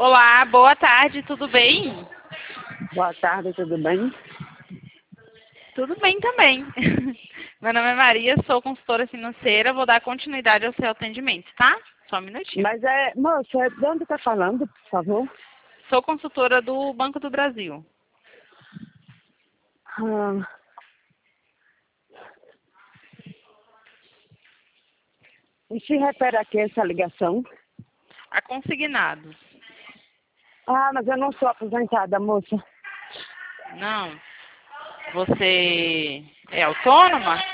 Olá, boa tarde, tudo bem? Boa tarde, tudo bem? Tudo bem também. Meu nome é Maria, sou consultora financeira, vou dar continuidade ao seu atendimento, tá? Só um minutinho. Mas moça, de onde está falando, por favor? Sou consultora do Banco do Brasil. Ah, e se refere aqui essa ligação? A consignados. Ah, mas eu não sou aposentada, moça. Não. Você é autônoma?